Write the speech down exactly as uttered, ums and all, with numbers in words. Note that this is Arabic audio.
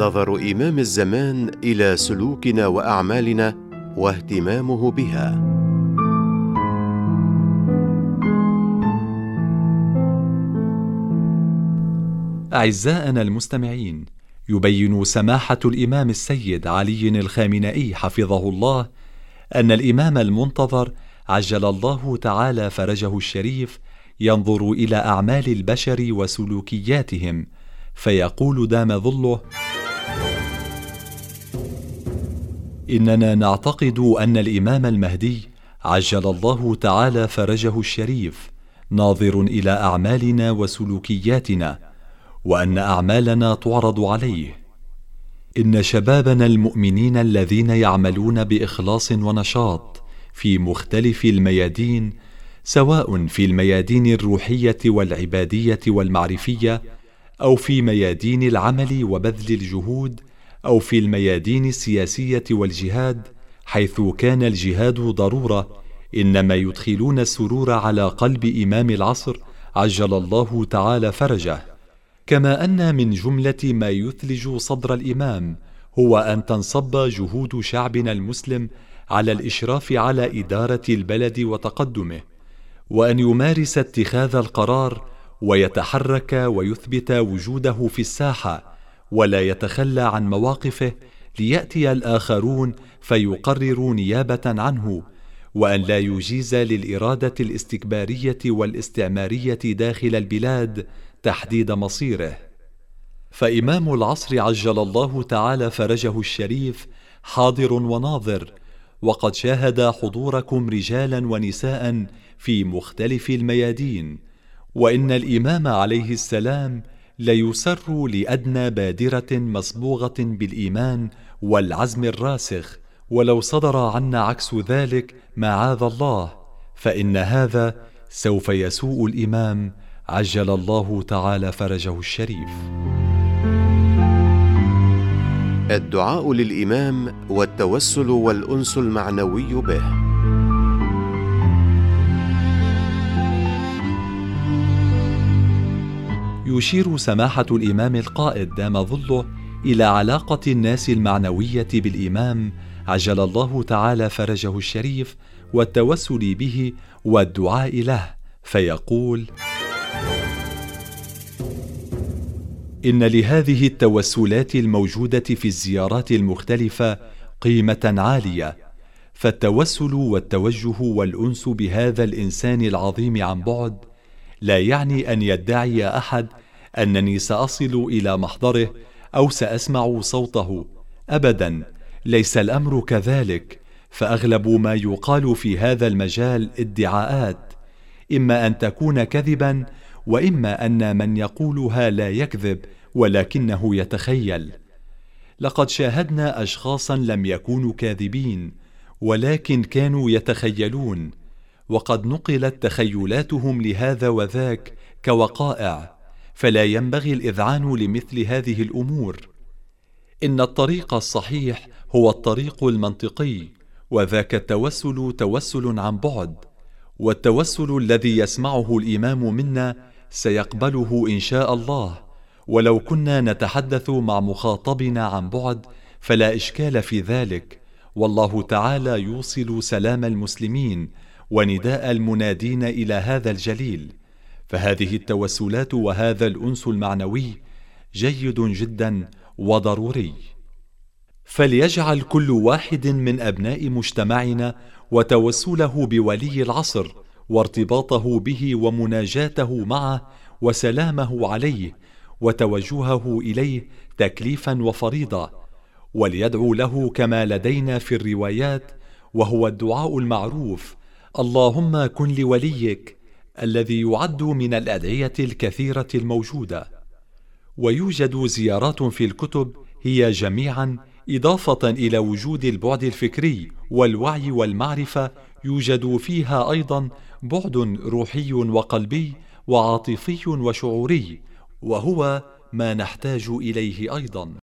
نظر إمام الزمان إلى سلوكنا وأعمالنا واهتمامه بها. أعزائنا المستمعين، يبين سماحة الإمام السيد علي الخامنئي حفظه الله أن الإمام المنتظر عجل الله تعالى فرجه الشريف ينظر إلى أعمال البشر وسلوكياتهم، فيقول دام ظله: إننا نعتقد أن الإمام المهدي عجل الله تعالى فرجه الشريف ناظر إلى أعمالنا وسلوكياتنا، وأن أعمالنا تعرض عليه. إن شبابنا المؤمنين الذين يعملون بإخلاص ونشاط في مختلف الميادين، سواء في الميادين الروحية والعبادية والمعرفية، أو في ميادين العمل وبذل الجهود، أو في الميادين السياسية والجهاد، حيث كان الجهاد ضرورة، إنما يدخلون السرور على قلب إمام العصر عجل الله تعالى فرجه. كما أن من جملة ما يثلج صدر الإمام هو أن تنصب جهود شعبنا المسلم على الإشراف على إدارة البلد وتقدمه، وأن يمارس اتخاذ القرار ويتحرك ويثبت وجوده في الساحة، ولا يتخلى عن مواقفه ليأتي الآخرون فيقرروا نيابة عنه، وأن لا يجيز للإرادة الاستكبارية والاستعمارية داخل البلاد تحديد مصيره. فإمام العصر عجل الله تعالى فرجه الشريف حاضر وناظر، وقد شاهد حضوركم رجالا ونساء في مختلف الميادين، وإن الإمام عليه السلام ليسر لأدنى بادرة مصبوغة بالإيمان والعزم الراسخ، ولو صدر عنا عكس ذلك معاذ الله، فإن هذا سوف يسوء الإمام عجل الله تعالى فرجه الشريف. الدعاء للإمام والتوسل والأنس المعنوي به. يشير سماحة الإمام القائد دام ظله إلى علاقة الناس المعنوية بالإمام عجل الله تعالى فرجه الشريف والتوسل به والدعاء له، فيقول: إن لهذه التوسلات الموجودة في الزيارات المختلفة قيمة عالية، فالتوسل والتوجه والأنس بهذا الإنسان العظيم عن بعد لا يعني أن يدعي أحد أنني سأصل إلى محضره أو سأسمع صوته، أبدا، ليس الأمر كذلك، فأغلب ما يقال في هذا المجال ادعاءات، إما أن تكون كذبا، وإما أن من يقولها لا يكذب ولكنه يتخيل. لقد شاهدنا أشخاصا لم يكونوا كاذبين، ولكن كانوا يتخيلون، وقد نقلت تخيلاتهم لهذا وذاك كوقائع، فلا ينبغي الإذعان لمثل هذه الأمور. إن الطريق الصحيح هو الطريق المنطقي، وذاك التوسل توسل عن بعد، والتوسل الذي يسمعه الإمام منا سيقبله إن شاء الله، ولو كنا نتحدث مع مخاطبنا عن بعد فلا إشكال في ذلك، والله تعالى يوصل سلام المسلمين ونداء المنادين إلى هذا الجليل. فهذه التوسلات وهذا الأنس المعنوي جيد جدا وضروري. فليجعل كل واحد من أبناء مجتمعنا وتوسله بولي العصر وارتباطه به ومناجاته معه وسلامه عليه وتوجهه إليه تكليفا وفريضة، وليدعو له كما لدينا في الروايات، وهو الدعاء المعروف: اللهم كن لوليك، الذي يعد من الأدعية الكثيرة الموجودة. ويوجد زيارات في الكتب هي جميعا إضافة إلى وجود البعد الفكري والوعي والمعرفة، يوجد فيها أيضا بعد روحي وقلبي وعاطفي وشعوري، وهو ما نحتاج إليه أيضا.